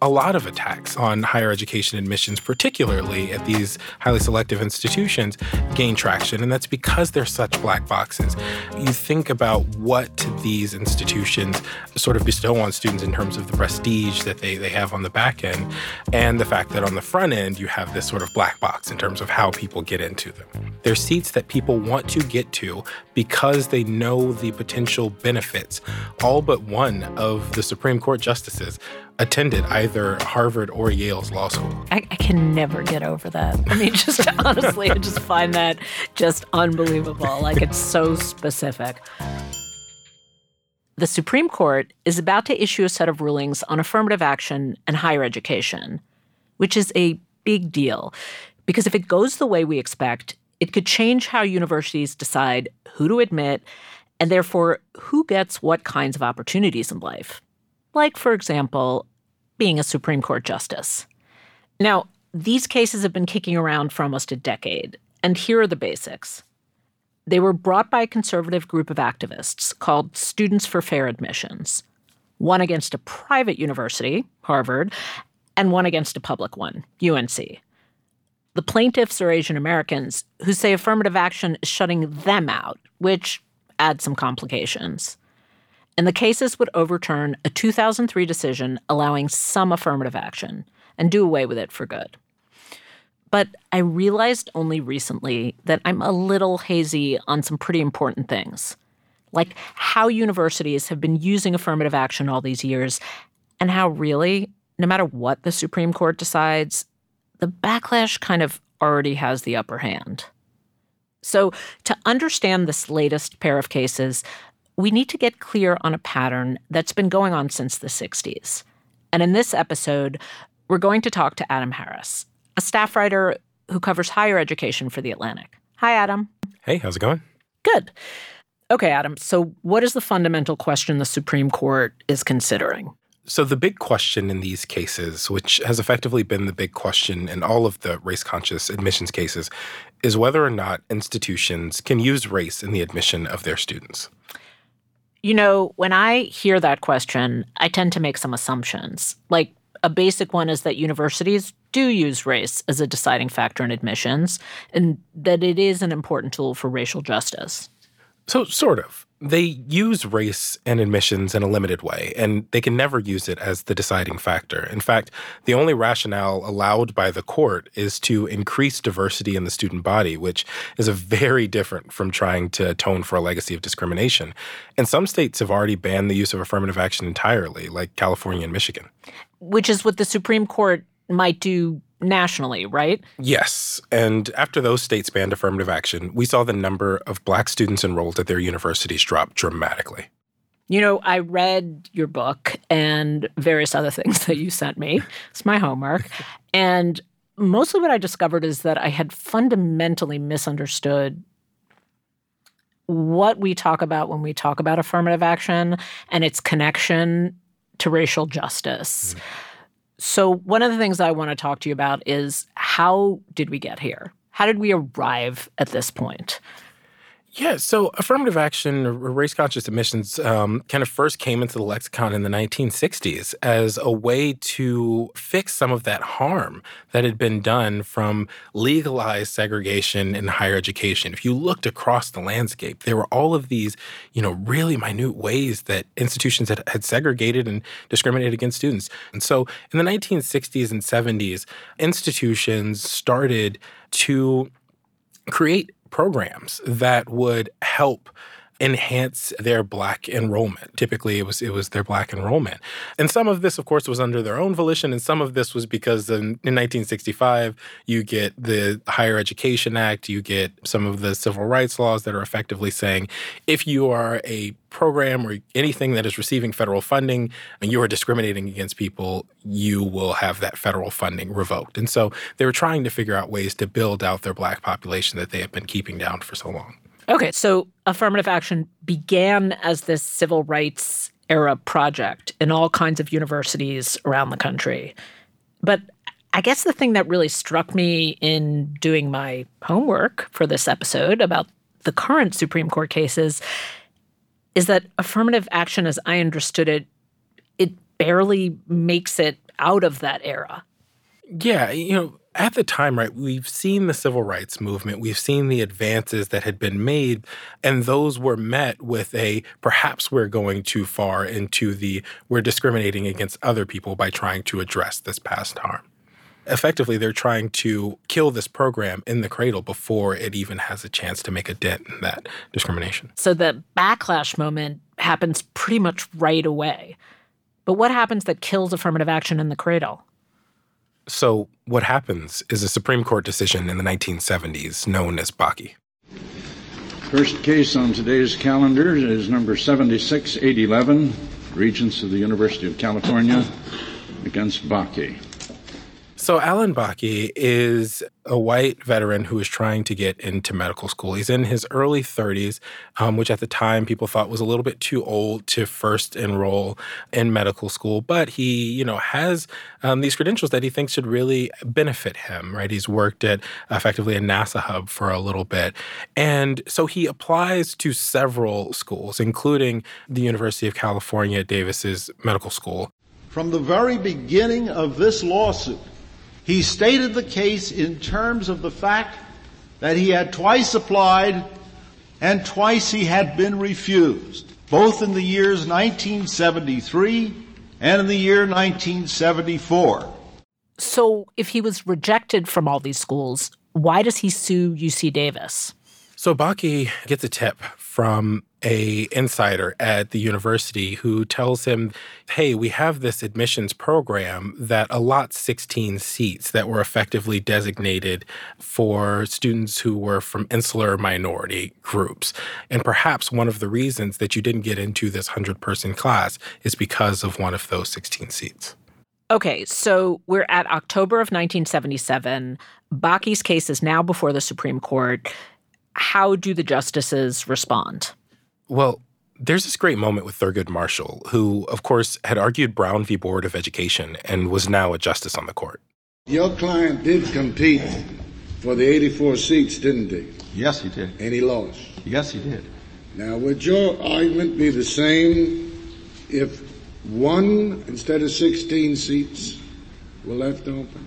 a lot of attacks on higher education admissions, particularly at these highly selective institutions, gain traction. And that's because they're such black boxes. You think about what these institutions sort of bestow on students in terms of the prestige that they have on the back end, and the fact that on the front end, you have this sort of black box in terms of how people get into them. They're seats that people want to get to because they know the potential benefits. All but one of the Supreme Court justices attended either Harvard or Yale's law school. I can never get over that. I mean, just honestly, I just find that just unbelievable. Like, it's so specific. The Supreme Court is about to issue a set of rulings on affirmative action and higher education, which is a big deal because if it goes the way we expect, it could change how universities decide who to admit and therefore who gets what kinds of opportunities in life. Like, for example, being a Supreme Court justice. Now, these cases have been kicking around for almost a decade, and here are the basics. They were brought by a conservative group of activists called Students for Fair Admissions, one against a private university, Harvard, and one against a public one, UNC. The plaintiffs are Asian Americans who say affirmative action is shutting them out, which adds some complications. And the cases would overturn a 2003 decision allowing some affirmative action and do away with it for good. But I realized only recently that I'm a little hazy on some pretty important things, like how universities have been using affirmative action all these years and how really, no matter what the Supreme Court decides, the backlash kind of already has the upper hand. So to understand this latest pair of cases, we need to get clear on a pattern that's been going on since the 60s. And in this episode, we're going to talk to Adam Harris, a staff writer who covers higher education for The Atlantic. Hi, Adam. Hey, how's it going? Good. Okay, Adam, so what is the fundamental question the Supreme Court is considering? So the big question in these cases, which has effectively been the big question in all of the race-conscious admissions cases, is whether or not institutions can use race in the admission of their students. You know, when I hear that question, I tend to make some assumptions. Like, a basic one is that universities do use race as a deciding factor in admissions, and that it is an important tool for racial justice. So, sort of. They use race and admissions in a limited way, and they can never use it as the deciding factor. In fact, the only rationale allowed by the court is to increase diversity in the student body, which is a very different from trying to atone for a legacy of discrimination. And some states have already banned the use of affirmative action entirely, like California and Michigan. Which is what the Supreme Court might do nationally, right? Yes. And after those states banned affirmative action, we saw the number of Black students enrolled at their universities drop dramatically. You know, I read your book and various other things that you sent me. It's my homework. And mostly what I discovered is that I had fundamentally misunderstood what we talk about when we talk about affirmative action and its connection to racial justice. So one of the things I want to talk to you about is how did we get here? How did we arrive at this point? Yeah, so affirmative action or race-conscious admissions kind of first came into the lexicon in the 1960s as a way to fix some of that harm that had been done from legalized segregation in higher education. If you looked across the landscape, there were all of these, really minute ways that institutions had segregated and discriminated against students. And so in the 1960s and 70s, institutions started to create programs that would help enhance their Black enrollment. Typically, it was their Black enrollment. And some of this, of course, was under their own volition, and some of this was because in 1965, you get the Higher Education Act, you get some of the civil rights laws that are effectively saying if you are a program or anything that is receiving federal funding and you are discriminating against people, you will have that federal funding revoked. And so they were trying to figure out ways to build out their Black population that they have been keeping down for so long. Okay, so affirmative action began as this civil rights era project in all kinds of universities around the country. But I guess the thing that really struck me in doing my homework for this episode about the current Supreme Court cases is that affirmative action, as I understood it, it barely makes it out of that era. Yeah, at the time, right, we've seen the civil rights movement, we've seen the advances that had been made, and those were met with perhaps we're going too far into we're discriminating against other people by trying to address this past harm. Effectively, they're trying to kill this program in the cradle before it even has a chance to make a dent in that discrimination. So the backlash moment happens pretty much right away. But what happens that kills affirmative action in the cradle? So what happens is a Supreme Court decision in the 1970s known as Bakke. First case on today's calendar is number 76811, Regents of the University of California against Bakke. So Alan Bakke is a white veteran who is trying to get into medical school. He's in his early 30s, which at the time people thought was a little bit too old to first enroll in medical school. But he, has these credentials that he thinks should really benefit him, right? He's worked at effectively a NASA hub for a little bit. And so he applies to several schools, including the University of California, Davis's medical school. From the very beginning of this lawsuit, he stated the case in terms of the fact that he had twice applied and twice he had been refused, both in the years 1973 and in the year 1974. So if he was rejected from all these schools, why does he sue UC Davis? So Bakke gets a tip from an insider at the university who tells him, hey, we have this admissions program that allots 16 seats that were effectively designated for students who were from insular minority groups. And perhaps one of the reasons that you didn't get into this 100-person class is because of one of those 16 seats. Okay, so we're at October of 1977. Bakke's case is now before the Supreme Court. How do the justices respond? Well, there's this great moment with Thurgood Marshall, who, of course, had argued Brown v. Board of Education and was now a justice on the court. Your client did compete for the 84 seats, didn't he? Yes, he did. And he lost. Yes, he did. Now, would your argument be the same if one instead of 16 seats were left open?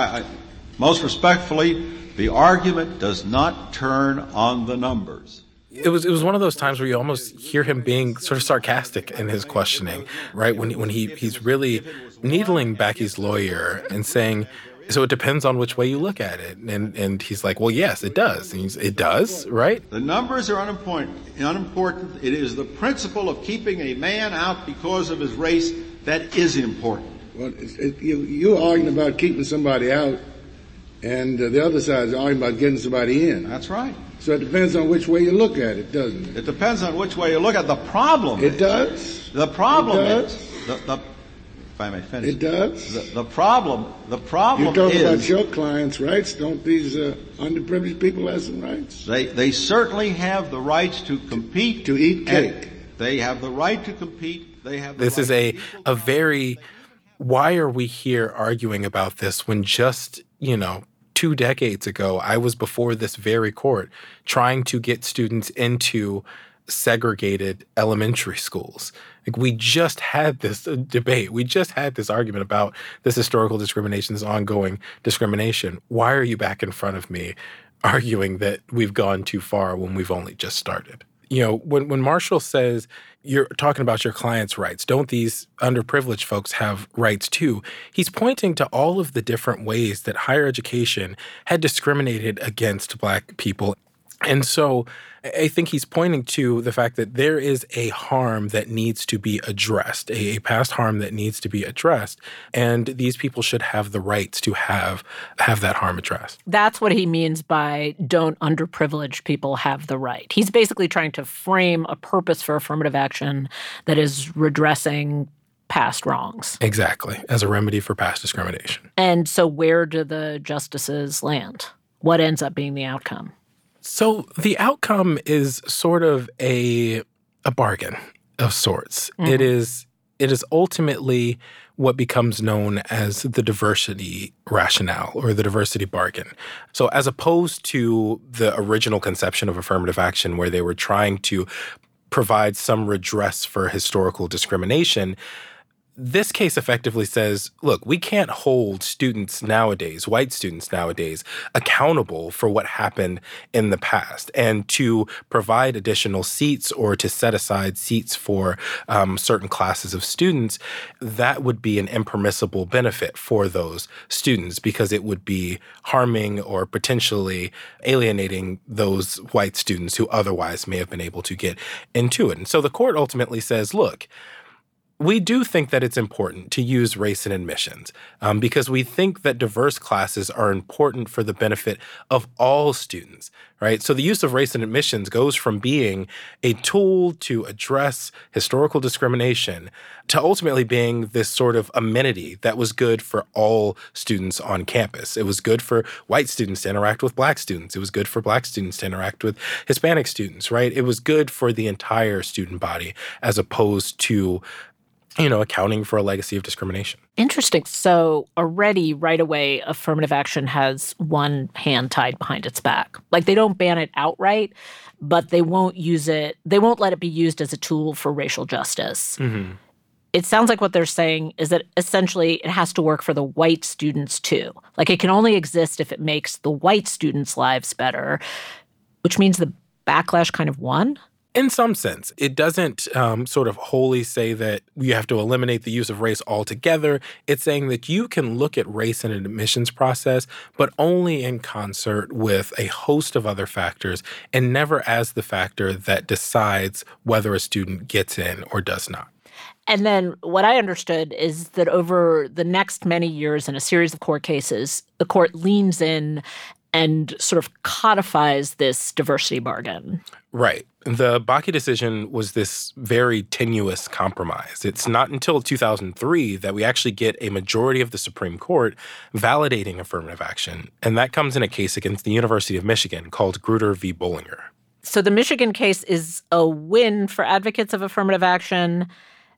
Most respectfully, the argument does not turn on the numbers. It was one of those times where you almost hear him being sort of sarcastic in his questioning, right? When he's really needling Bakke's lawyer and saying, so it depends on which way you look at it. And he's like, well, yes, it does. And it does, right? The numbers are unimportant. It is the principle of keeping a man out because of his race that is important. Well, you're arguing about keeping somebody out, and the other side is arguing about getting somebody in. That's right. So it depends on which way you look at it, doesn't it? It depends on which way you look at it. The problem It does? The problem It does? is, if I may finish. It does? The problem You're talking is... about your clients' rights. Don't these underprivileged people have some rights? They certainly have the rights to compete. To eat cake. They have the right to compete. They have the This is a very... Why are we here arguing about this when just, 2 decades ago, I was before this very court trying to get students into segregated elementary schools. Like, we just had this debate. We just had this argument about this historical discrimination, this ongoing discrimination. Why are you back in front of me arguing that we've gone too far when we've only just started? When Marshall says you're talking about your clients' rights, don't these underprivileged folks have rights too? He's pointing to all of the different ways that higher education had discriminated against Black people. And so I think he's pointing to the fact that there is a harm that needs to be addressed, a past harm that needs to be addressed, and these people should have the rights to have that harm addressed. That's what he means by don't underprivileged people have the right. He's basically trying to frame a purpose for affirmative action that is redressing past wrongs. Exactly, as a remedy for past discrimination. And so where do the justices land? What ends up being the outcome? So the outcome is sort of a bargain of sorts. Mm-hmm. It is ultimately what becomes known as the diversity rationale or the diversity bargain. So as opposed to the original conception of affirmative action where they were trying to provide some redress for historical discrimination, this case effectively says, look, we can't hold students nowadays, white students nowadays, accountable for what happened in the past. And to provide additional seats or to set aside seats for certain classes of students, that would be an impermissible benefit for those students because it would be harming or potentially alienating those white students who otherwise may have been able to get into it. And so the court ultimately says, look, we do think that it's important to use race in admissions because we think that diverse classes are important for the benefit of all students, right? So the use of race in admissions goes from being a tool to address historical discrimination to ultimately being this sort of amenity that was good for all students on campus. It was good for white students to interact with black students. It was good for black students to interact with Hispanic students, right? It was good for the entire student body as opposed to accounting for a legacy of discrimination. Interesting. So already right away, affirmative action has one hand tied behind its back. Like they don't ban it outright, but they won't use it. They won't let it be used as a tool for racial justice. Mm-hmm. It sounds like what they're saying is that essentially it has to work for the white students too. Like it can only exist if it makes the white students' lives better, which means the backlash kind of won. In some sense, it doesn't sort of wholly say that you have to eliminate the use of race altogether. It's saying that you can look at race in an admissions process, but only in concert with a host of other factors and never as the factor that decides whether a student gets in or does not. And then what I understood is that over the next many years in a series of court cases, the court leans in and sort of codifies this diversity bargain. Right. The Bakke decision was this very tenuous compromise. It's not until 2003 that we actually get a majority of the Supreme Court validating affirmative action. And that comes in a case against the University of Michigan called Grutter v. Bollinger. So the Michigan case is a win for advocates of affirmative action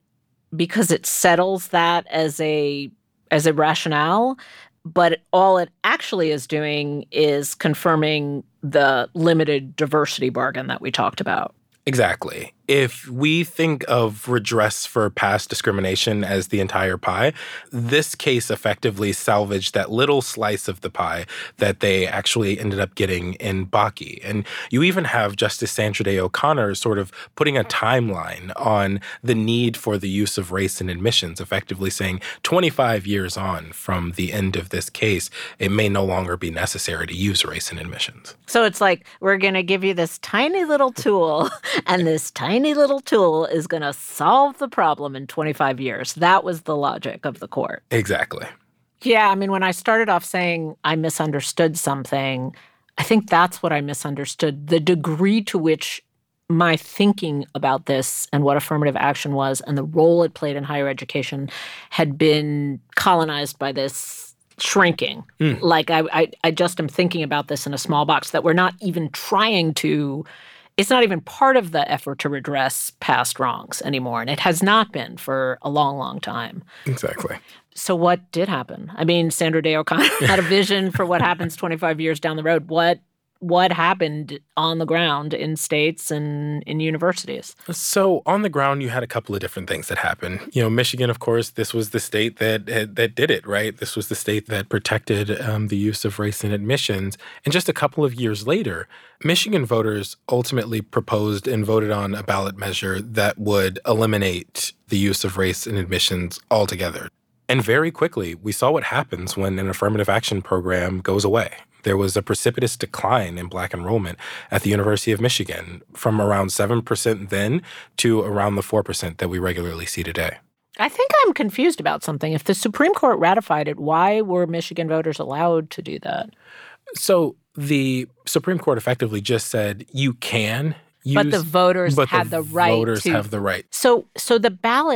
because it settles that as a rationale. But all it actually is doing is confirming the limited diversity bargain that we talked about. Exactly. If we think of redress for past discrimination as the entire pie, this case effectively salvaged that little slice of the pie that they actually ended up getting in Bakke. And you even have Justice Sandra Day O'Connor sort of putting a timeline on the need for the use of race in admissions, effectively saying 25 years on from the end of this case, it may no longer be necessary to use race in admissions. So it's like, we're going to give you this tiny little tool, and this tiny little tool is going to solve the problem in 25 years. That was the logic of the court. Exactly. Yeah, I mean, when I started off saying I misunderstood something, I think that's what I misunderstood. The degree to which my thinking about this and what affirmative action was and the role it played in higher education had been colonized by this shrinking. Like I just am thinking about this in a small box that we're not even trying to. It's not even part of the effort to redress past wrongs anymore, and it has not been for a long, long time. Exactly. So what did happen? I mean, Sandra Day O'Connor had a vision for what happens 25 years down the road. What happened on the ground in states and in universities? So on the ground, you had a couple of different things that happened. Michigan, of course, this was the state that did it, right? This was the state that protected the use of race in admissions. And just a couple of years later, Michigan voters ultimately proposed and voted on a ballot measure that would eliminate the use of race in admissions altogether. And very quickly, we saw what happens when an affirmative action program goes away. There was a precipitous decline in black enrollment at the University of Michigan from around 7% then to around the 4% that we regularly see today. I think I'm confused about something. If the Supreme Court ratified it, why were Michigan voters allowed to do that? So the Supreme Court effectively just said you can use, but the voters had the right to. Voters have the right. So the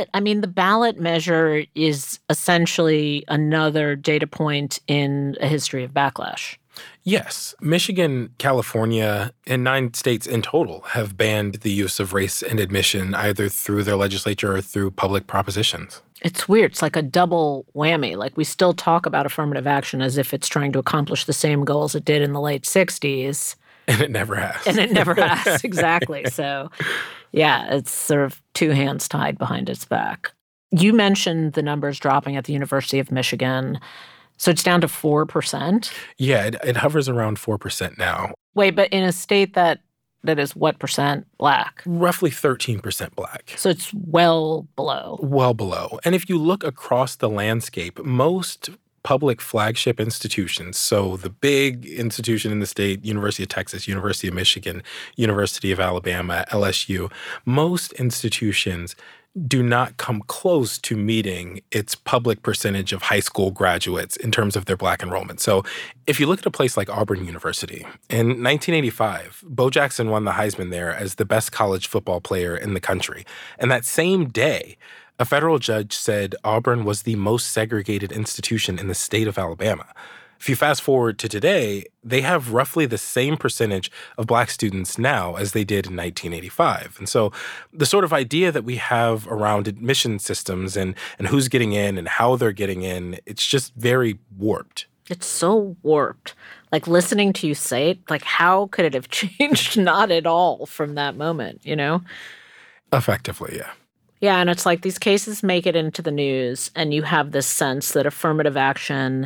ballot measure is essentially another data point in a history of backlash. Yes. Michigan, California, and 9 states in total have banned the use of race in admission either through their legislature or through public propositions. It's weird. It's like a double whammy. Like we still talk about affirmative action as if it's trying to accomplish the same goals it did in the late 60s. And it never has. And it never has, exactly. So, yeah, it's sort of two hands tied behind its back. You mentioned the numbers dropping at the University of Michigan. So it's down to 4%? Yeah, it hovers around 4% now. Wait, but in a state that is what percent Black? Roughly 13% Black. So it's well below. Well below. And if you look across the landscape, most public flagship institutions, so the big institution in the state, University of Texas, University of Michigan, University of Alabama, LSU, most institutions do not come close to meeting its public percentage of high school graduates in terms of their Black enrollment. So if you look at a place like Auburn University, in 1985, Bo Jackson won the Heisman there as the best college football player in the country. And that same day, a federal judge said Auburn was the most segregated institution in the state of Alabama. If you fast forward to today, they have roughly the same percentage of Black students now as they did in 1985. And so the sort of idea that we have around admission systems and who's getting in and how they're getting in, it's just very warped. It's so warped. Like, listening to you say it, like, how could it have changed? Not at all from that moment, you know? Effectively, yeah. Yeah, and it's like these cases make it into the news, and you have this sense that affirmative action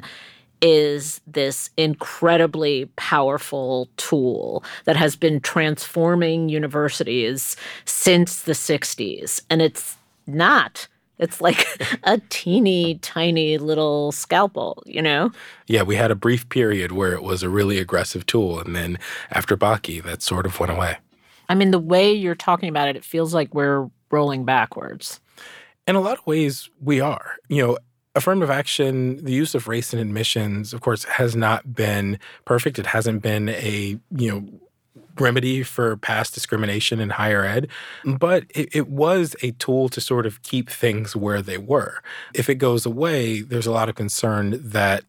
is this incredibly powerful tool that has been transforming universities since the 60s. And it's not. It's like a teeny tiny little scalpel, you know? Yeah, we had a brief period where it was a really aggressive tool. And then after Bakke, that sort of went away. I mean, the way you're talking about it, it feels like we're rolling backwards. In a lot of ways, we are. You know, affirmative action, the use of race in admissions, of course, has not been perfect. It hasn't been a, remedy for past discrimination in higher ed, but it was a tool to sort of keep things where they were. If it goes away, there's a lot of concern that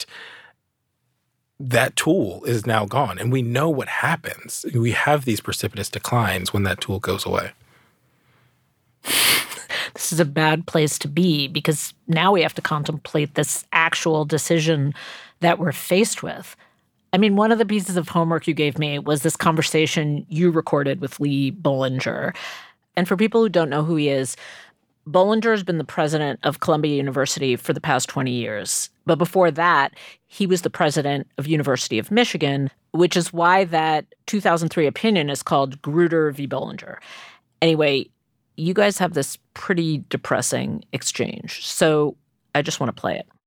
that tool is now gone. And we know what happens. We have these precipitous declines when that tool goes away. This is a bad place to be, because now we have to contemplate this actual decision that we're faced with. I mean, one of the pieces of homework you gave me was this conversation you recorded with Lee Bollinger. And for people who don't know who he is, Bollinger has been the president of Columbia University for the past 20 years. But before that, he was the president of University of Michigan, which is why that 2003 opinion is called Grutter v. Bollinger. Anyway, you guys have this pretty depressing exchange, so I just want to play it.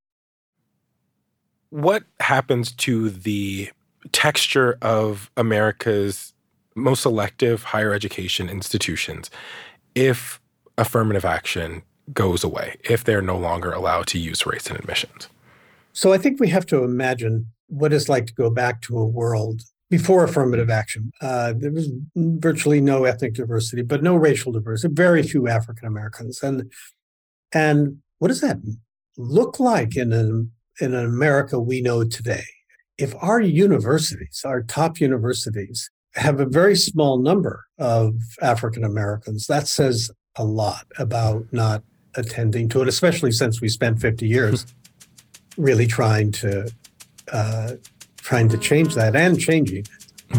What happens to the texture of America's most selective higher education institutions if affirmative action goes away, if they're no longer allowed to use race in admissions? So I think we have to imagine what it's like to go back to a world before affirmative action. There was virtually no ethnic diversity, but no racial diversity, very few African Americans. And what does that look like in an America we know today? If our universities, our top universities, have a very small number of African Americans, that says a lot about not attending to it, especially since we spent 50 years really trying to change that and changing it.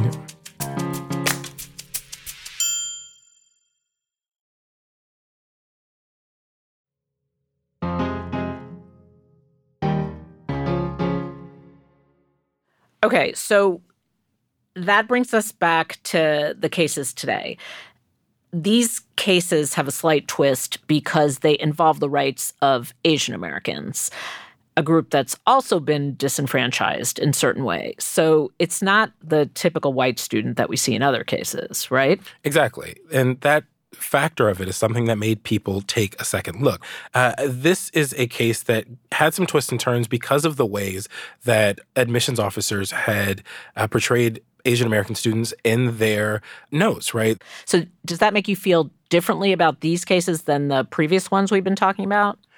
Okay, so that brings us back to the cases today. These cases have a slight twist because they involve the rights of Asian Americans, a group that's also been disenfranchised in certain ways. So it's not the typical white student that we see in other cases, right? Exactly. And that factor of it is something that made people take a second look. This is a case that had some twists and turns because of the ways that admissions officers had portrayed Asian American students in their notes, right? So does that make you feel differently about these cases than the previous ones we've been talking about?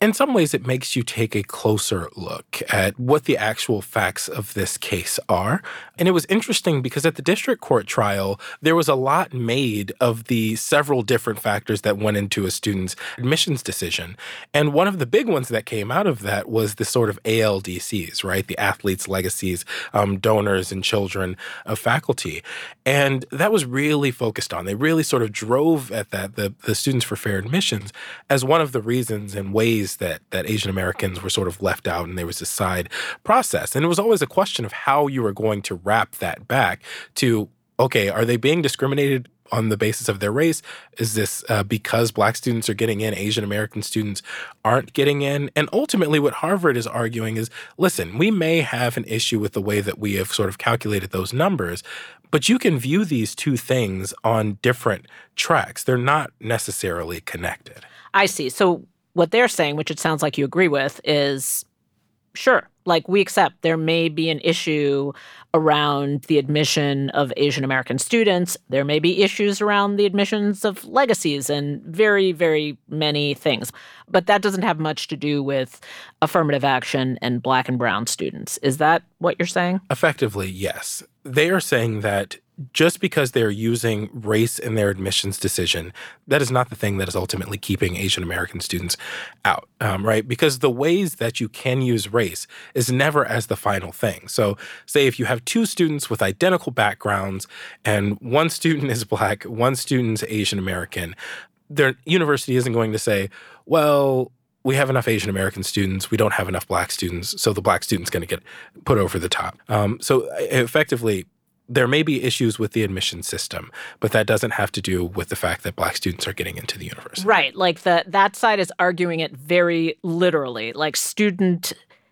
in some ways, it makes you take a closer look at what the actual facts of this case are. And it was interesting because at the district court trial, there was a lot made of the several different factors that went into a student's admissions decision. And one of the big ones that came out of that was the sort of ALDCs, right? The athletes' legacies, donors and children of faculty. And that was really focused on. They really sort of drove at that, the Students for Fair Admissions, as one of the reasons and ways that Asian Americans were sort of left out, and there was this side process. And it was always a question of how you were going to wrap that back to, okay, are they being discriminated on the basis of their race? Is this because Black students are getting in, Asian American students aren't getting in? And ultimately what Harvard is arguing is, listen, we may have an issue with the way that we have sort of calculated those numbers, but you can view these two things on different tracks. They're not necessarily connected. I see. So what they're saying, which it sounds like you agree with, is sure, like we accept there may be an issue around the admission of Asian American students. There may be issues around the admissions of legacies and very, very many things. But that doesn't have much to do with affirmative action and Black and brown students. Is that what you're saying? Effectively, yes. They are saying that just because they're using race in their admissions decision, that is not the thing that is ultimately keeping Asian American students out, right? Because the ways that you can use race is never as the final thing. So say if you have two students with identical backgrounds and one student is Black, one student is Asian American, their university isn't going to say, well, we have enough Asian American students, we don't have enough Black students, so the Black student's going to get put over the top. So effectively, there may be issues with the admission system, but that doesn't have to do with the fact that Black students are getting into the university. Right. Like that side is arguing it very literally. Like student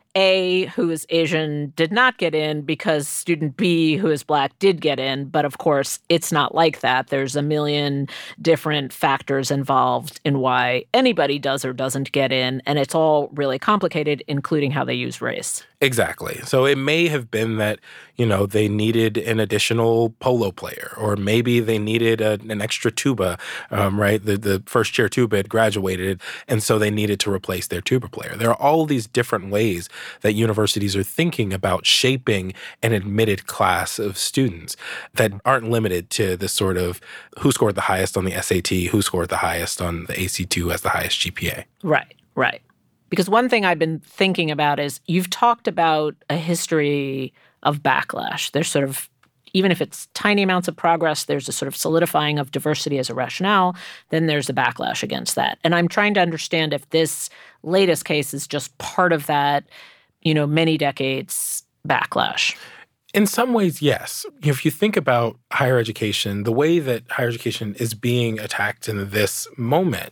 A, who is Asian, did not get in because student B, who is Black, did get in. But of course, it's not like that. There's a million different factors involved in why anybody does or doesn't get in. And it's all really complicated, including how they use race. Exactly. So it may have been that, they needed an additional polo player, or maybe they needed an extra tuba, right? The first chair tuba had graduated, and so they needed to replace their tuba player. There are all these different ways that universities are thinking about shaping an admitted class of students that aren't limited to this sort of who scored the highest on the SAT, who scored the highest on the ACT, who has the highest GPA. Right, right. Because one thing I've been thinking about is you've talked about a history of backlash. There's sort of, even if it's tiny amounts of progress, there's a sort of solidifying of diversity as a rationale, then there's a backlash against that. And I'm trying to understand if this latest case is just part of that, many decades backlash. In some ways, yes. If you think about higher education, the way that higher education is being attacked in this moment,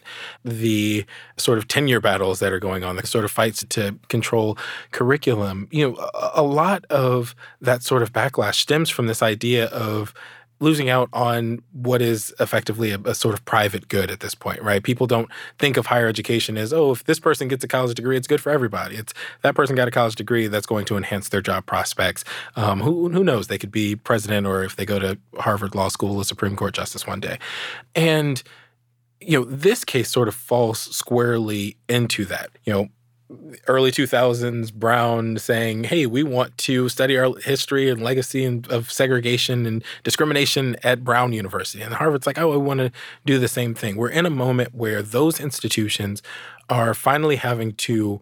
the sort of tenure battles that are going on, the sort of fights to control curriculum, a lot of that sort of backlash stems from this idea of losing out on what is effectively a sort of private good at this point, right? People don't think of higher education as, if this person gets a college degree, it's good for everybody. It's that person got a college degree, that's going to enhance their job prospects. Who knows? They could be president, or if they go to Harvard Law School, a Supreme Court justice one day. And, this case sort of falls squarely into that. Early 2000s, Brown saying, hey, we want to study our history and legacy of segregation and discrimination at Brown University. And Harvard's like, we want to do the same thing. We're in a moment where those institutions are finally having to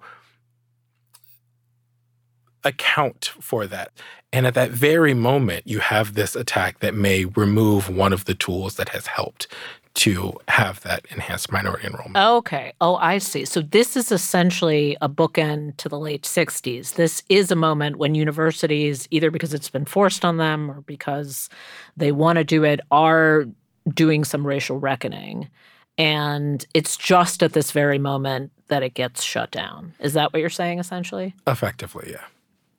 account for that. And at that very moment, you have this attack that may remove one of the tools that has helped to have that enhanced minority enrollment. Okay. Oh, I see. So this is essentially a bookend to the late 60s. This is a moment when universities, either because it's been forced on them or because they want to do it, are doing some racial reckoning. And it's just at this very moment that it gets shut down. Is that what you're saying, essentially? Effectively, yeah.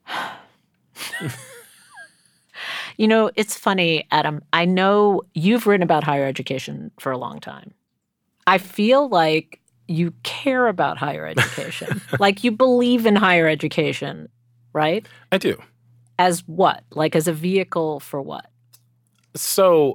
It's funny, Adam. I know you've written about higher education for a long time. I feel like you care about higher education. Like you believe in higher education, right? I do. As what? Like as a vehicle for what? So,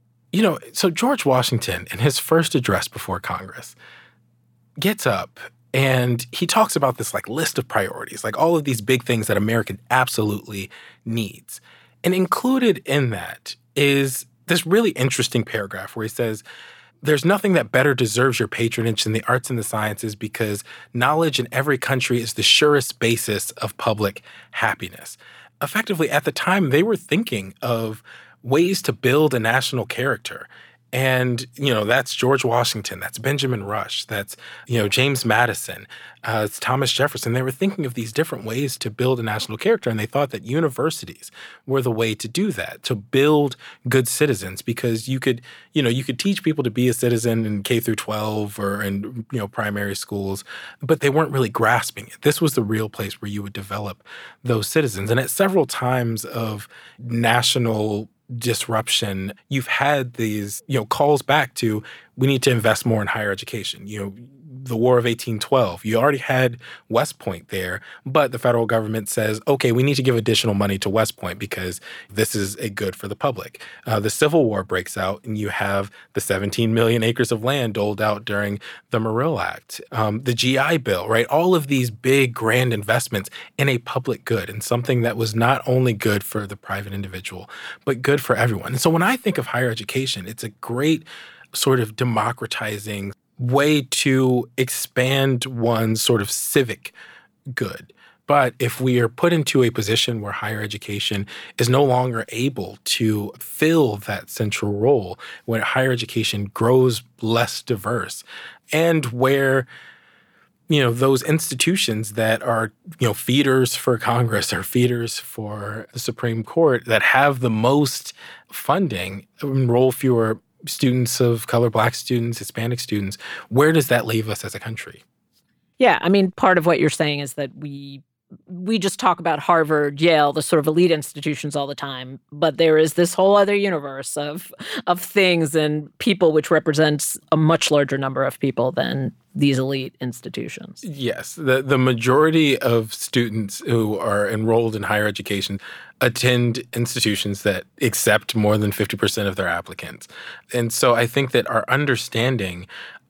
so George Washington, in his first address before Congress, gets up And he talks about this like list of priorities, like all of these big things that America absolutely needs. And included in that is this really interesting paragraph where he says, there's nothing that better deserves your patronage than the arts and the sciences because knowledge in every country is the surest basis of public happiness. Effectively, at the time, they were thinking of ways to build a national character. And, that's George Washington, that's Benjamin Rush, that's, James Madison, it's Thomas Jefferson. They were thinking of these different ways to build a national character, and they thought that universities were the way to do that, to build good citizens, because you could teach people to be a citizen in K through 12 or in, primary schools, but they weren't really grasping it. This was the real place where you would develop those citizens. And at several times of national disruption, you've had these, calls back to, we need to invest more in higher education. The War of 1812, you already had West Point there, but the federal government says, okay, we need to give additional money to West Point because this is a good for the public. The Civil War breaks out, and you have the 17 million acres of land doled out during the Morrill Act, the GI Bill, right? All of these big, grand investments in a public good and something that was not only good for the private individual, but good for everyone. And so when I think of higher education, it's a great sort of democratizing way to expand one's sort of civic good. But if we are put into a position where higher education is no longer able to fill that central role, when higher education grows less diverse, and where those institutions that are, feeders for Congress or feeders for the Supreme Court that have the most funding enroll fewer students of color, Black students, Hispanic students, where does that leave us as a country? Yeah, I mean, part of what you're saying is that we just talk about Harvard, Yale, the sort of elite institutions all the time, but there is this whole other universe of things and people which represents a much larger number of people than these elite institutions. Yes, the majority of students who are enrolled in higher education attend institutions that accept more than 50% of their applicants. And so I think that our understanding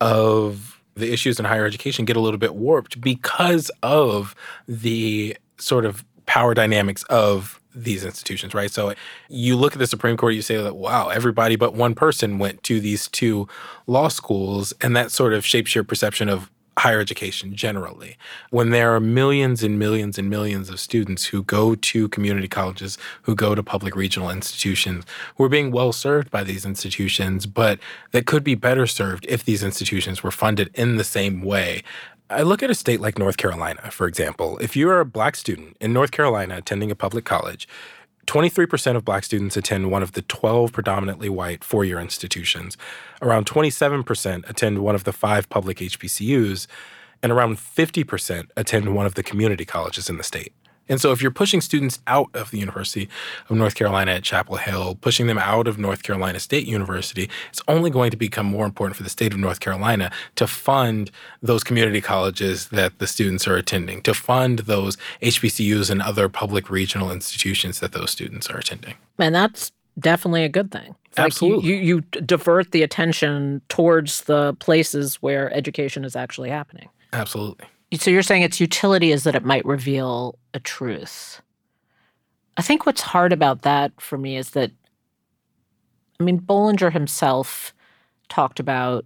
of the issues in higher education get a little bit warped because of the sort of power dynamics of these institutions, right? So you look at the Supreme Court, you say that, wow, everybody but one person went to these two law schools, and that sort of shapes your perception of higher education generally. When there are millions and millions and millions of students who go to community colleges, who go to public regional institutions, who are being well served by these institutions, but that could be better served if these institutions were funded in the same way. I look at a state like North Carolina, for example. If you're a Black student in North Carolina attending a public college, 23% of Black students attend one of the 12 predominantly white four-year institutions. Around 27% attend one of the 5 public HBCUs, and around 50% attend one of the community colleges in the state. And so if you're pushing students out of the University of North Carolina at Chapel Hill, pushing them out of North Carolina State University, it's only going to become more important for the state of North Carolina to fund those community colleges that the students are attending, to fund those HBCUs and other public regional institutions that those students are attending. And that's definitely a good thing. Absolutely. Like you divert the attention towards the places where education is actually happening. Absolutely. So you're saying its utility is that it might reveal a truth. I think what's hard about that for me is that, Bollinger himself talked about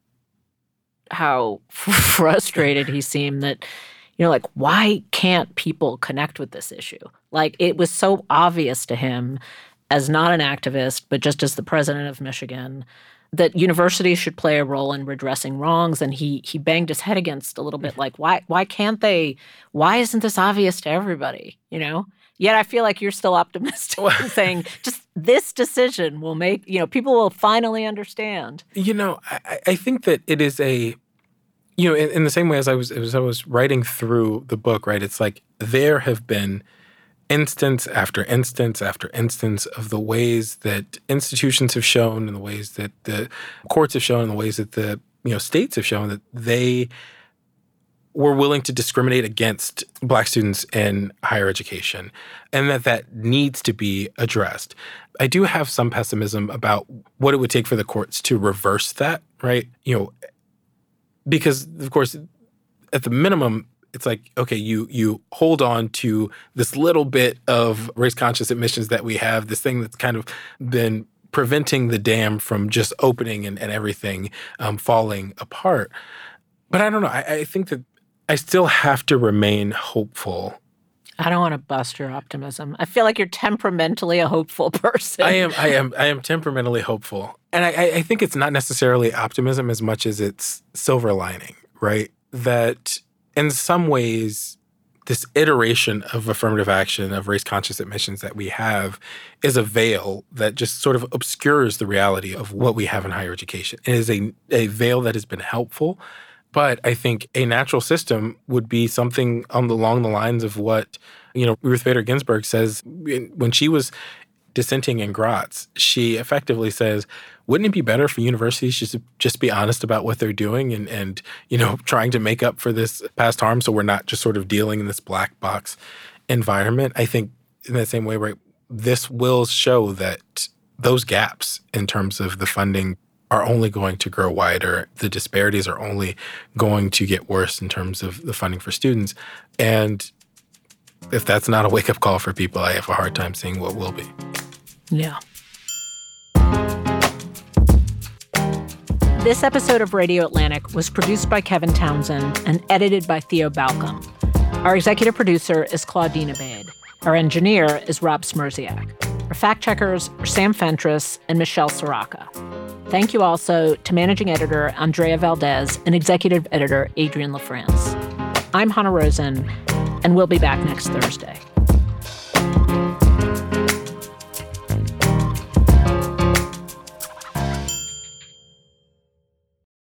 how frustrated he seemed that, why can't people connect with this issue? Like, it was so obvious to him as not an activist, but just as the president of Michigan, that universities should play a role in redressing wrongs. And he banged his head against a little bit like, why can't they? Why isn't this obvious to everybody, Yet I feel like you're still optimistic saying just this decision will make, people will finally understand. I think that it is a, in the same way as I was writing through the book, right, it's like there have been instance after instance after instance of the ways that institutions have shown and the ways that the courts have shown and the ways that the states have shown that they were willing to discriminate against Black students in higher education and that needs to be addressed. I do have some pessimism about what it would take for the courts to reverse that, right? Because, of course, at the minimum, it's like, okay, you hold on to this little bit of race-conscious admissions that we have, this thing that's kind of been preventing the dam from just opening and everything falling apart. But I don't know. I think that I still have to remain hopeful. I don't want to bust your optimism. I feel like you're temperamentally a hopeful person. I am temperamentally hopeful. And I think it's not necessarily optimism as much as it's silver lining, right? That in some ways, this iteration of affirmative action, of race-conscious admissions that we have is a veil that just sort of obscures the reality of what we have in higher education. It is a veil that has been helpful, but I think a natural system would be something along the lines of what, Ruth Bader Ginsburg says when she was dissenting in Gratz. She effectively says, wouldn't it be better for universities to just be honest about what they're doing and trying to make up for this past harm so we're not just sort of dealing in this black box environment? I think in the same way, right, this will show that those gaps in terms of the funding are only going to grow wider. The disparities are only going to get worse in terms of the funding for students. And if that's not a wake-up call for people, I have a hard time seeing what will be. Yeah. This episode of Radio Atlantic was produced by Kevin Townsend and edited by Theo Balcom. Our executive producer is Claudine Abade. Our engineer is Rob Smirziak. Our fact-checkers are Sam Fentress and Michelle Soraka. Thank you also to managing editor Andrea Valdez and executive editor Adrienne LaFrance. I'm Hanna Rosen, and we'll be back next Thursday.